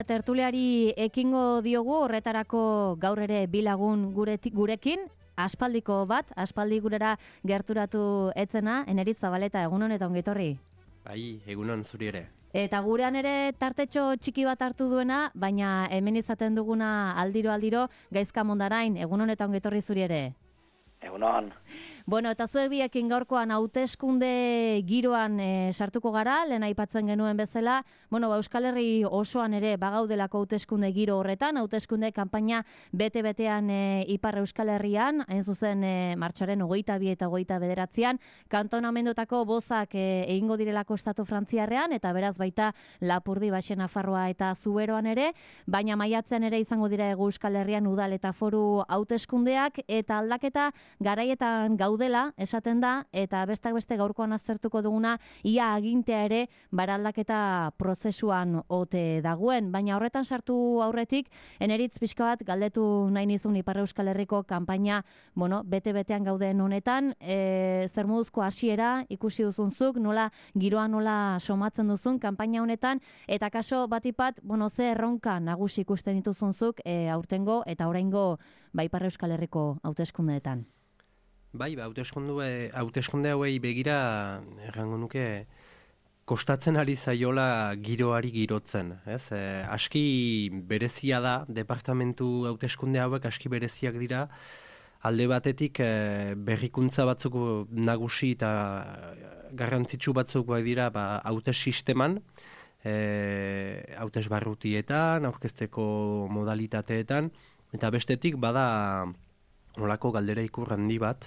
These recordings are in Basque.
Tertuliari ekingo diogu horretarako gaur ere bilagun gurekin, aspaldi gurera gerturatu etzena, Eneritz Zabaleta, egunon eta ongitorri. Bai, egunon zuri ere. Eta gurean ere tartetxo txiki bat hartu duena, baina hemen izaten duguna aldiro, Gaizka Mondarain, egunon eta ongitorri zuri ere. Egunon. Bueno, eta zuek biekin gaurkoan hauteskunde giroan sartuko gara, lehen aipatzen genuen bezala, Euskal Herri osoan ere bagaudelako hauteskunde giro horretan, hauteskunde kanpaina bete-betean Ipar Euskal Herrian, hain zuzen martxoaren 22 eta 29an, kantonamendutako bozak egingo direlako estatu frantziarrean, eta beraz baita Lapurdi, Baxe Nafarroa eta Zuberoan ere, baina maiatzean ere izango dira Hego Euskal Herrian udal eta foru hauteskundeak, eta aldaketa garaietan gaudela, esaten da, eta bestak beste gaurkoan aztertuko duguna, ia agintea ere baraldaketa prozesuan ote dagoen. Baina horretan sartu aurretik, Eneritz pixka bat galdetu nahi nizun Ipar Euskal Herriko kanpaina, bete-betean gauden honetan, zer moduzko hasiera ikusi duzunzuk, giroa nola somatzen duzun kanpaina honetan, eta kaso batipat, ze erronka nagusi ikusten dituzunzuk aurtengo eta oraingo Ipar Euskal Herriko hauteskundeetan. Bai, hauteskunde hauei begira, errango nuke, kostatzen ari zaiola giroari girotzen. Aski berezia da, departamentu hauteskunde hauek aski bereziak dira, alde batetik berrikuntza batzuk nagusi eta garrantzitsu batzuk bai dira hautes sisteman, hautes barrutietan, aurkezteko modalitateetan, eta bestetik bada nolako galdera ikur handi bat,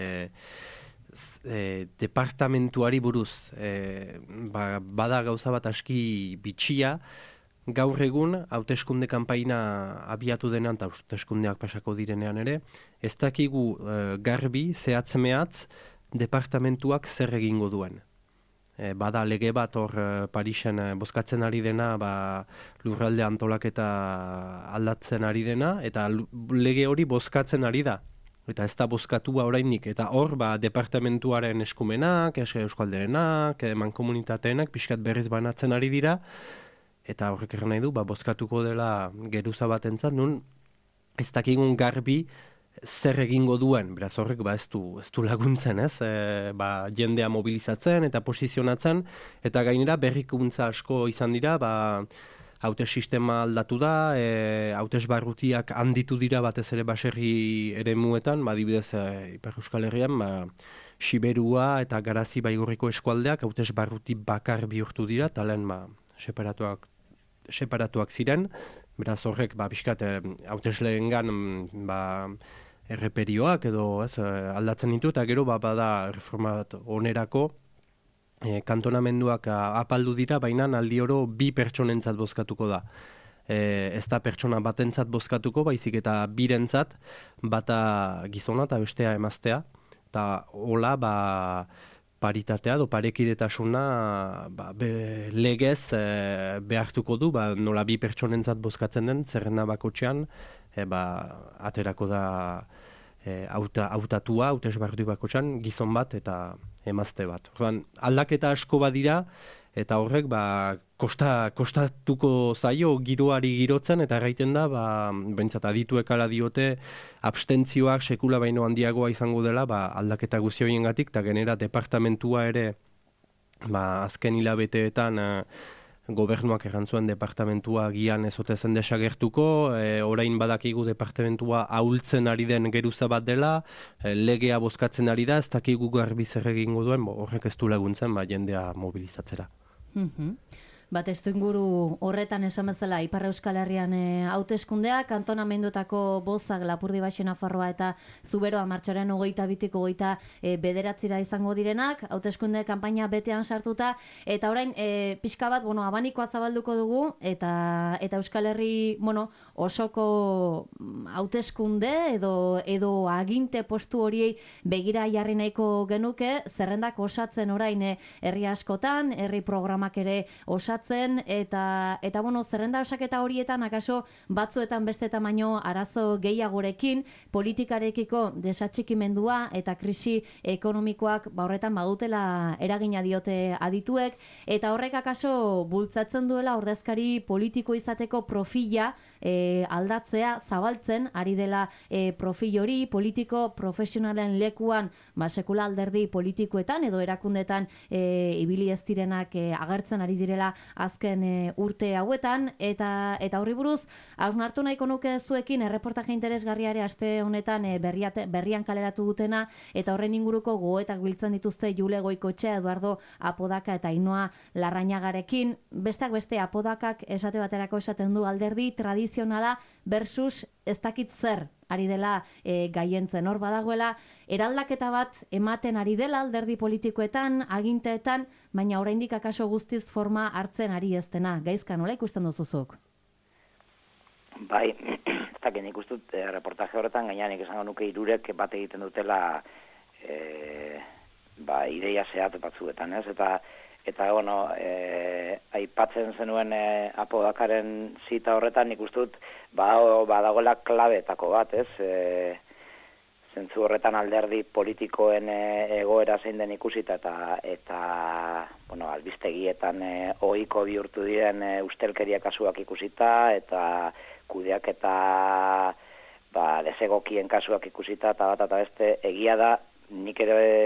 departamentuari buruz, bada gauza bat aski bitxia, gaur egun hauteskunde kanpaina abiatu denean eta hauteskundeak pasako direnean ere, ez dakigu garbi, zehatz-mehatz, departamentuak zer egingo duen. Bada lege bat hor Parisen bozkatzen ari dena, lurralde antolaketa aldatzen ari dena, eta lege hori bozkatzen ari da. Eta ez da bozkatua oraindik, eta hor departamentuaren eskumenak, euskalderenak, mankomunitateenak pixkat berriz banatzen ari dira, eta horrek erran nahi du, bozkatuko dela geruza batentzat, nun ez dakigun garbi zer egingo duen, beraz horrek ez du laguntzen, jendea mobilizatzen eta posizionatzen, eta gainera berrikuntza asko izan dira, hautes sistema aldatu da, hautes barrutiak handitu dira batez ere baserri eremuetan, adibidez Ipar Euskal Herrian, Siberua eta Garazi Baigorriko eskualdeak hautes barruti bakar bihurtu dira, eta lehen separatuak ziren, beraz horrek pixkat hautesleengan erreperioak edo aldatzen ditu, eta gero bada reforma bat onerako kantonamenduak apaldu dira, baina aldi oro bi pertsonentzat bozkatuko da. Ez da pertsona batentzat bozkatuko, baizik eta birentzat, bata gizona eta bestea emaztea, eta hola paritatea edo parekidetasuna legez behartuko du, nola bi pertsonentzat bozkatzen den, zerrenda bakotxean, aterako da hautatua, hautesbardu bakotxean, gizon bat eta emazte bat. Aldaketa asko badira, eta horrek kostatuko zaio giroari girotzen, eta erraiten da, behintzat adituek ala diote, abstentzioak sekula baino handiagoa izango dela, aldaketa guzioiengatik, eta genera departamentua ere, azken hilabeteetan, gobernuak errantzuen departamentua gian ezote zen desagertuko, orain badakigu departamentua ahultzen ari den geruza bat dela, legea bozkatzen ari da, ez dakigu garbi zer egingo duen, horrek ez du laguntzen jendea mobilizatzera. Testu inguru horretan esan bezala Ipar Euskal Herrian hauteskundeak, kantonamendutako bozak Lapurdi, Baxe Nafarroa eta Zuberoa martxoaren 22-tik 29 izango direnak, hauteskunde kanpaina betean sartuta, eta orain pixka bat, abanikoa zabalduko dugu, eta Euskal Herri, osoko hauteskunde edo aginte postu horiei begira jarri nahiko genuke, zerrendak osatzen orain herri askotan, herri programak ere osatzen, osatzen, eta bueno, zerrenda osaketa horietan, akaso batzuetan beste tamaino arazo gehiagorekin, politikarekiko desatxikimendua eta krisi ekonomikoak horretan badutela eragina diote adituek, eta horrek akaso bultzatzen duela ordezkari politiko izateko profila aldatzea, zabaltzen, ari dela profil hori, politiko profesionalen lekuan, sekula alderdi politikoetan edo erakundetan ibili ez direnak agertzen ari direla azken urte hauetan, eta horri buruz, hausnartu nahiko nuke zuekin erreportaje interesgarriare aste honetan berrian kaleratu dutena, eta horren inguruko gogoetak biltzen dituzte Jule Goikoetxea, Eduardo Apodaka eta Ainhoa Larrañagarekin. Besteak beste, Apodakak esate baterako esaten du alderdi tradizionala versus ez dakit zer ari dela gaientzen. Hor badagoela, eraldaketa bat ematen ari dela alderdi politikoetan, aginteetan, baina oraindik akaso guztiz forma hartzen ari ez dena. Gaizka, nola ikusten duzuzuk? Bai, eta nik uste dut reportaje horretan, gainean esango nuke hirurek bat egiten dutela ideia zehat batzuetan, ez? Eta bueno, aipatzen zenuen Apodakaren zita horretan, nik uste dut badagoela klabeetako bat, ez? Zentzu horretan alderdi politikoen egoera zein den ikusita eta bueno, albistegietan ohiko bihurtu diren ustelkeria kasuak ikusita eta kudeak eta desegokien kasuak ikusita eta bat eta beste, egia da nik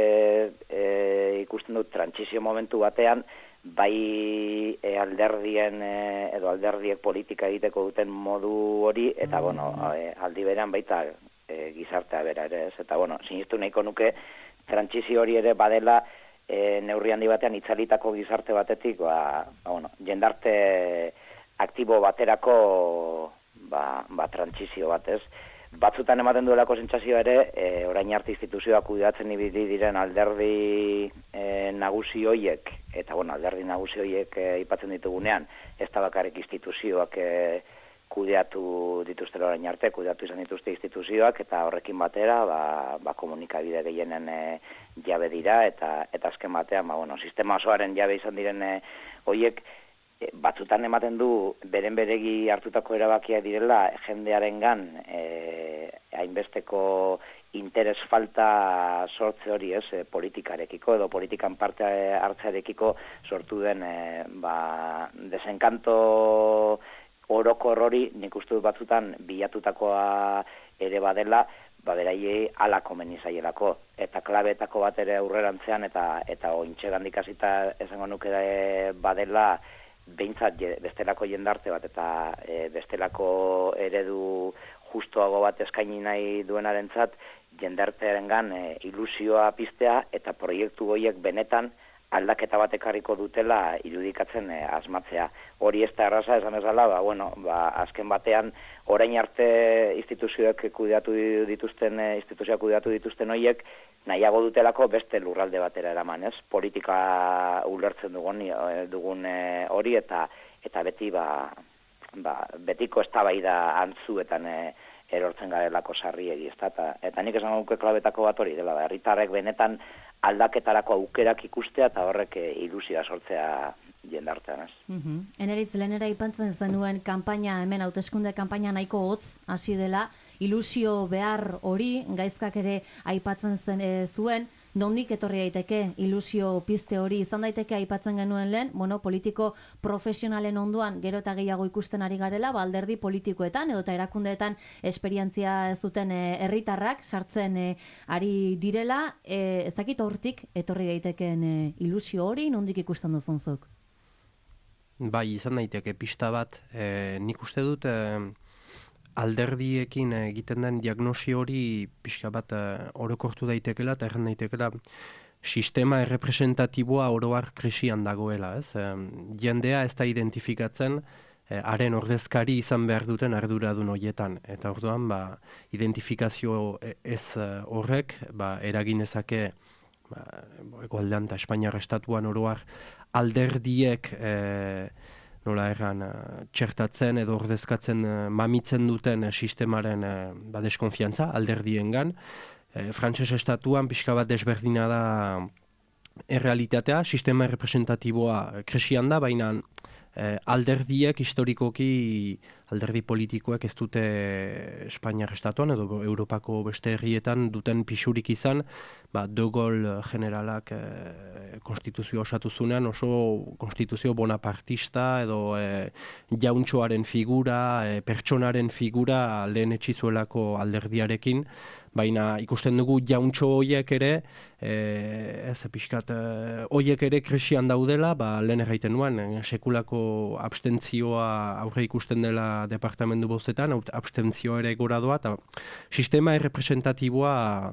ere ikusten dut trantsizio momentu batean bai alderdien edo alderdiek politika egiteko duten modu hori eta bueno, aldi berean baita gizartea bera ere, ez? Eta bueno, sinistu nahiko nuke trantsizio hori ere badela neurri handi batean itzalitako gizarte batetik, bueno, jendarte aktibo baterako trantsizio bat, ez? Batzutan ematen duelako sentsazioa ere, orain arte instituzioak kudeatzen ibili diren alderdi nagusi hoiek, eta bueno, alderdi nagusi hoiek aipatzen ditugunean, ez da bakarrik instituzioak kudeatu dituztela orain arte, kudeatu izan dituzte instituzioak, eta horrekin batera, komunikabide gehienen jabe dira, eta azken batean, bueno, sistema osoaren jabe izan diren hoiek, batzutan ematen du beren beregi hartutako erabakia direla jendearengan hainbesteko interes falta sortze hori, ez, politikarekiko edo politikan parte hartzearekiko sortu den desenkanto orokor hori, nik uste dut batzutan bilatutakoa ere badela, beraiei ala komeni zaielako. Eta klabeetako bat ere aurrerantzean eta ointxegandik hasita esango nuke badela behintzat bestelako jendarte bat eta bestelako eredu justuago bat eskaini nahi duenarentzat jendartearengan ilusioa piztea eta proiektu horiek benetan aldaketa bat ekarriko dutela irudikatzen asmatzea. Hori ez da erraza esan ezala, azken batean orain arte instituzioak kudeatu dituzten horiek nahiago dutelako beste lurralde batera eraman, ez? Politika ulertzen dugun hori eta beti betiko eztabaida antzuetan erortzen garelako sarriegi, ezta? Eta nik esan nuke klabetako bat hori dela, herritarrek benetan aldaketarako aukerak ikustea eta horrek ilusioa sortzea jendartean, ez? Eneritz, lehenera ipantzen zenuen kanpaina, hemen hauteskunde kanpaina nahiko hotz hasi dela, ilusio behar hori, gaizkak ere aipatzen zuen, nondik etorri daiteke ilusio pizte hori, izan daiteke aipatzen genuen lehen, politiko profesionalen onduan gero eta gehiago ikusten ari garela, alderdi politikoetan edo eta erakundeetan esperientzia ez duten herritarrak sartzen ari direla, ez dakit hortik etorri daitekeen ilusio hori, nondik ikusten duzunzuk? Bai, izan daiteke pista bat, nik uste dut alderdiekin egiten den diagnosi hori pixka bat orokortu daitekela eta erren daitekela sistema errepresentatiboa oroar krisian dagoela, ez? Jendea ez da identifikatzen haren ordezkari izan behar duten arduradun horietan. Eta orduan, identifikazio ez horrek eragin ezake egoaldean eta Espainiar estatuan oroar alderdiek nola erran, txertatzen edo ordezkatzen mamitzen duten sistemaren deskonfiantza alderdiengan. Frantses estatuan pixka bat desberdina da errealitatea, sistema representatiboa krisian da, baina alderdiek historikoki alderdi politikoek ez dute Espainiar estatuan edo Europako beste herrietan duten pisurik izan, De Gaulle generalak konstituzioa osatu zunean oso konstituzio bonapartista edo jauntxoaren figura, pertsonaren figura lehen etxizuelako alderdiarekin, baina ikusten dugu jauntxo horiek ere, horiek ere krisian daudela, lehen erraiten nuen, sekulako abstentzioa aurre ikusten dela departamentu bozetan, abstentzioa ere gora doa, eta sistema errepresentatiboa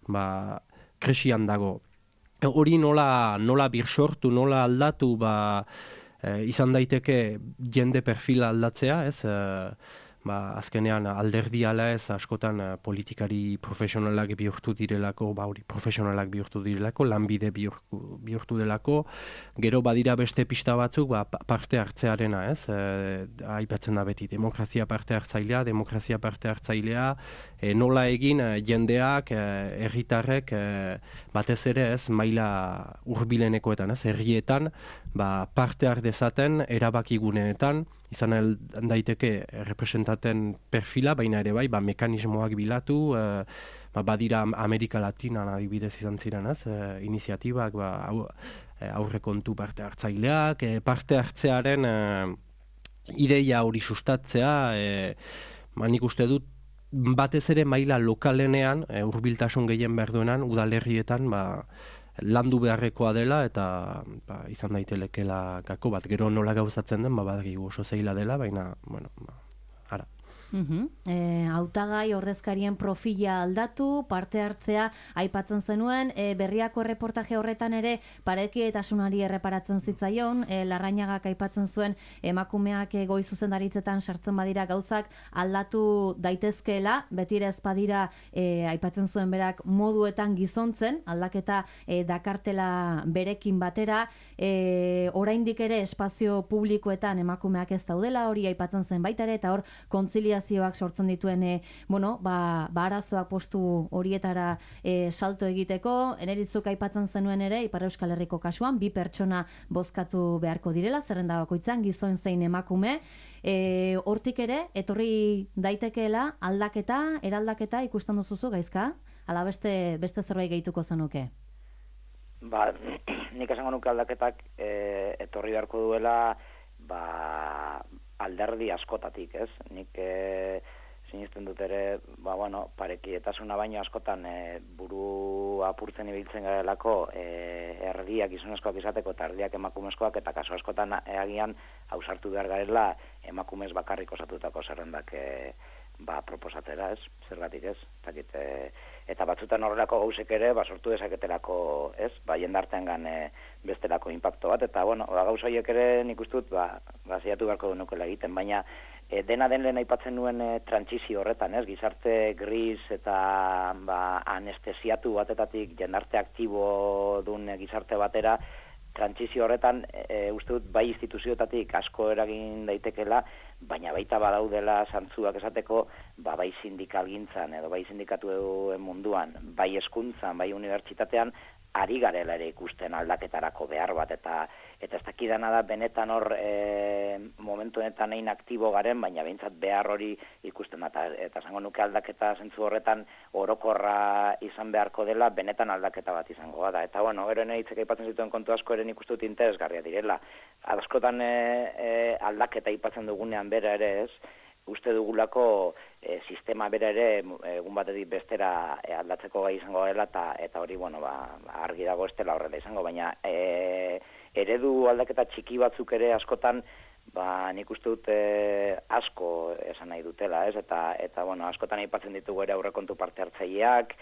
krisian dago. Hori nola birsortu, nola aldatu, izan daiteke jende perfila aldatzea, ez? Azkenean alderdiala ez askotan politikari profesionalak bihurtu direlako, profesionalak bihurtu direlako, lanbide bihurtu delako, gero badira beste pista batzuk parte hartzearena, ez? Aipatzen da beti, demokrazia parte hartzailea, nola egin jendeak, herritarrek, batez ere ez, maila hurbilenekoetan, ez, herrietan, parte har dezaten, erabakiguneetan, izan daiteke representaten perfila, baina ere mekanismoak bilatu, badira Amerika Latinan adibidez izan ziren, iniziatibak, aurrekontu parte hartzaileak, parte hartzearen ideia hori sustatzea, nik uste dut, batez ere maila lokalenean, hurbiltasun gehien behar duenan, udalerrietan, landu beharrekoa dela eta izan daitelekela gako bat. Gero nola gauzatzen den, badakigu oso zeila dela, baina, ara. Hautagai ordezkarien profila aldatu, parte hartzea aipatzen zenuen, berriako erreportaje horretan ere parekidetasunari erreparatzen zitzaion, Larrañagak aipatzen zuen emakumeak goi zuzendaritzetan sartzen badira gauzak aldatu daitezkeela, betire ez badira aipatzen zuen berak moduetan gizontzen, aldaketa dakartela berekin batera, oraindik ere espazio publikoetan emakumeak ez daudela, hori aipatzen zen baita ere, eta hor kontziliazioak sortzen dituen arazoak postu horietara salto egiteko. Eneritzuk aipatzen zenuen ere, Ipar Euskal Herriko kasuan, 2 pertsona bozkatu beharko direla, zerrenda bakoitzan, gizon zein emakume. Hortik ere, etorri daitekeela eraldaketa ikusten duzuzu gaizka? Ala beste zerbait gehituko zenuke? Nik esango nuke aldaketak etorri beharko duela alderdi askotatik, ez? Nik sinisten dut ere, parekidetasuna baino askotan buru apurtzen ibiltzen garelako erdiak gizonezkoak izateko eta erdiak emakumezkoak, eta kaso askotan agian ausartu behar garela emakumez bakarrik osatutako zerrendak proposatzera, ez? Zergatik ez? Eta batzutan horrelako gauzek ere, sortu dezaketelako, ez? Jendartean bestelako inpakto bat, eta, gauza horiek ere nik uste dut, ziatu beharko nukela egiten, baina dena den lehen aipatzen nuen trantsizio horretan, ez? Gizarte gris eta anestesiatu batetatik jendarte aktibo duen gizarte batera, trantsizio horretan uste dut bai instituzioetatik asko eragin daitekela, baina baita badaudela zantzuak esateko, bai sindikalgintzan edo bai sindikatu munduan, bai hezkuntzan, bai unibertsitatean, ari garela ere ikusten aldaketarako behar bat, eta ez dakidana da benetan hor momentu honetan egin aktibo garen, baina behintzat behar hori ikusten da, eta esango nuke aldaketa zentzu horretan orokorra izan beharko dela, benetan aldaketa bat izango da. Eta gero hitzek aipatzen zituen kontu asko ere nik uste dut interesgarria direla. Askotan aldaketa aipatzen dugunean bera ere ez, uste dugulako sistema bera ere egun batetik bestera aldatzeko gai izango dela, eta hori argi dago ez dela horrela izango, baina eredu aldaketa txiki batzuk ere askotan nik uste dut asko esan nahi dutela, ez? Eta askotan aipatzen ditugu ere aurrekontu parte hartzaileak,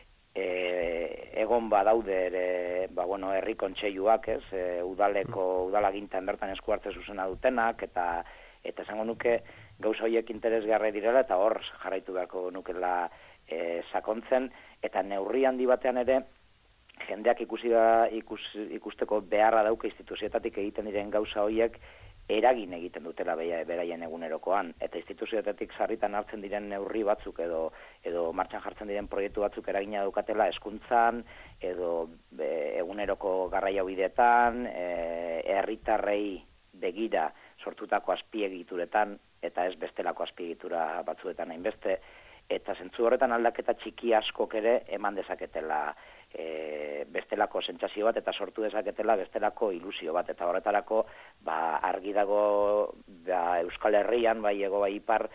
egon badaude ere herri kontseiluak, ez? Udalagintan bertan esku hartze zuzena dutenak, eta esango nuke gauza horiek interesgarri direla, eta hor jarraitu beharko nukela sakontzen, eta neurri handi batean ere jendeak ikusteko beharra dauka instituzioetatik egiten diren gauza horiek eragin egiten dutela beraien egunerokoan, eta instituzioetatik sarritan hartzen diren neurri batzuk edo martxan jartzen diren proiektu batzuk eragina daukatela hezkuntzan edo eguneroko garraiobideetan, herritarrei begira sortutako azpiegituretan, eta ez bestelako azpiegitura batzuetan hainbeste, eta zentzu horretan aldaketa txiki askok ere eman dezaketela bestelako sentsazio bat, eta sortu dezaketela bestelako ilusio bat, eta horretarako argi dago Euskal Herrian, bai ego bai ipar,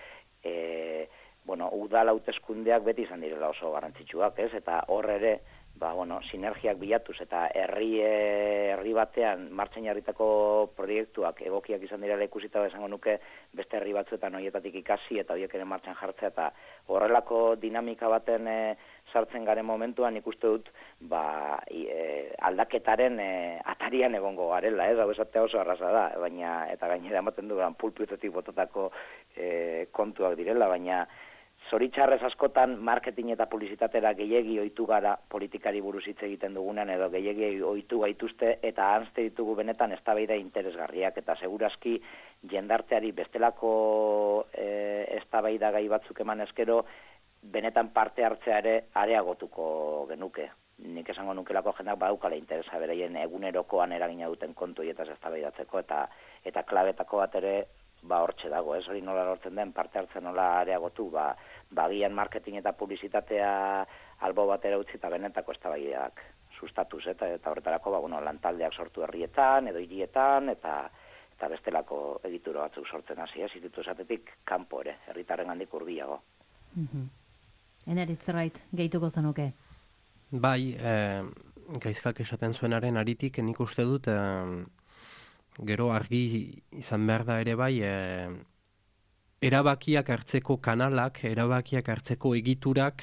udal hauteskundeak beti izan direla oso garrantzitsuak, ez? Eta hor ere, sinergiak bilatuz eta herri batean martxan jarritako proiektuak egokiak izan direla ikusita esango nuke beste herri batzuetan horietatik ikasi eta horiek ere martxan jartzea, eta horrelako dinamika baten sartzen garen momentuan ikuste dut aldaketaren atarian egongo garela, hau esatea oso arraza da, baina eta gainera ematen du pulpituetik botatako kontuak direla, baina zoritxarrez askotan marketing eta publizitatera gehiegi ohitu gara politikari buruz hitz egiten dugunean, edo gehiegi ohitu gaituzte eta ahantze ditugu benetan eztabaida interesgarriak, eta segurazki jendarteari bestelako eztabaida gai batzuk eman ezkero benetan parte hartzea ere areagotuko genuke. Nik esango nukelako jendak badaukala interesa beraien egunerokoan eragina duten kontu hietaz eztabaidatzeko, eta klabetako bat ere hortxe dago, ez hori nola lortzen den, parte hartzen nola areagotu, bagian marketing eta publizitatea albo batera utzi eta benetako eztabaidak sustatuz, eta horretarako lantaldeak sortu herrietan edo hirietan, eta bestelako egitura batzuk sortzen hasi, ez ditu esatetik kanpo ere, herritarrengandik hurbilago. Eneritz zerbait gehituko zenuke? Bai, gaizkak esaten zuenaren aritik nik uste dut gero argi izan behar da ere bai, erabakiak hartzeko kanalak, erabakiak hartzeko egiturek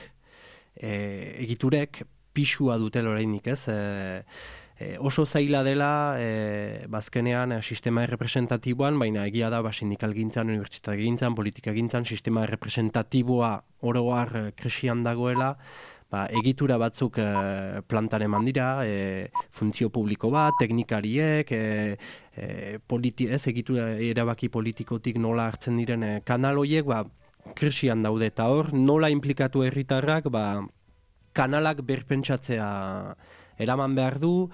pisua dutela orainik, ez? Oso zaila dela, bazkenean sistema representatiboan, baina egia da sindikalgintzan, unibertsitategintzan, politikagintzan, sistema representatiboa oro har krisian dagoela, egitura batzuk plantan eman dira, funtzio publiko bat, teknikariek, egitura erabaki politikotik nola hartzen diren kanal horiek, krisian daude, eta hor nola implikatu herritarrak, kanalak berpentsatzea eraman behar du,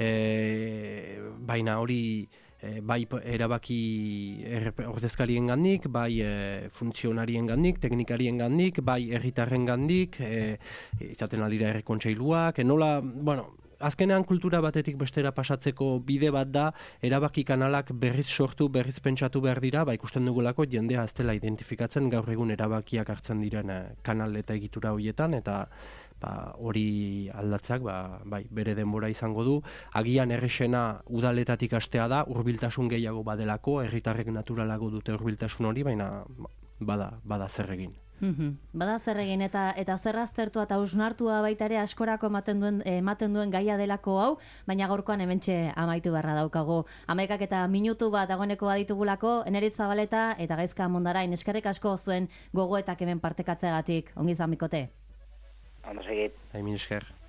baina hori bai erabaki ordezkarien gandik, bai funtzionarien gandik, teknikarien gandik, bai herritarren gandik, izaten alira errekontseiluak, nola, azkenean kultura batetik bestera pasatzeko bide bat da, erabaki kanalak berriz sortu, berriz pentsatu behar dira, ikusten dugulako jendea ez dela identifikatzen gaur egun erabakiak hartzen diren kanal eta egitura horietan, eta hori aldatzak bere denbora izango du. Agian errexena udaletatik hastea da, hurbiltasun gehiago badelako, herritarrek naturalago dute hurbiltasun hori, baina bada zer egin. Bada zer egin, eta zer aztertua eta hausnartua baita ere askorako ematen duen gaia delako hau, baina gaurkoan hementxe amaitu beharra daukago. 11 minutu bat dagoeneko baditugulako, Eneritz Zabaleta eta Gaizka Mondarain, eskerrik asko zuen gogoetak hemen partekatzeagatik. Ongi izan bikote. Ondo segit. Min esker.